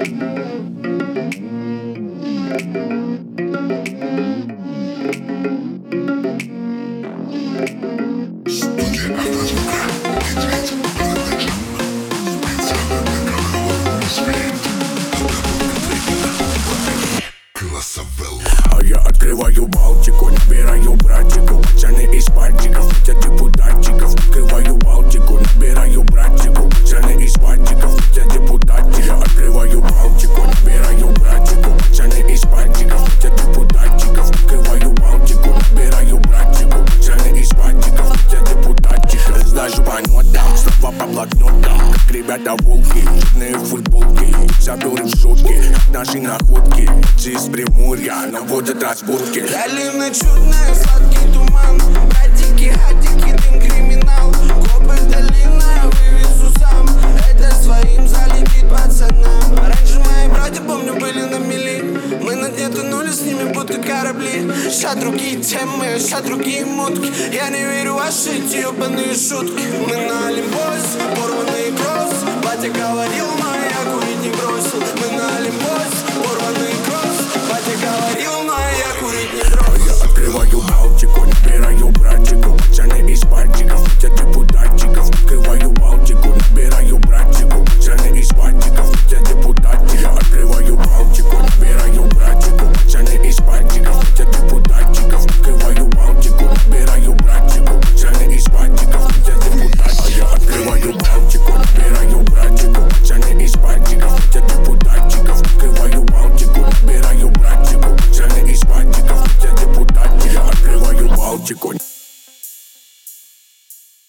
А я открываю Балтику, набираю братиков, пацаны из пальчиков, хотят депутатчиков. Открываю Балтику, набираю братиков, пацаны из пальчиков, хотят депутатчиков. Я открываю Балтику, набираю братиков, пацаны из пальчиков, хотят депутатчиков. Открываю Балтику, набираю братиков, пацаны из пальчиков, хотят депутатчиков. Сдачу по нотам, слова по блокнотам, как ребята волки, черные футболки, заберы в шутки, наши находки. Из Приморья наводят разборки. Долина чудная, сладкий туман, братики, хатики, дым, криминал. Копы долина, вывезу сам, это своим залетит пацанам. Раньше мои братья, помню, были на мели, мы на дне тонули, с ними будто корабли. Ща другие темы, ща другие мутки, я не верю в ваши эти ебаные шутки. Мы на Олимпосе, порванный кросс, батя говорил,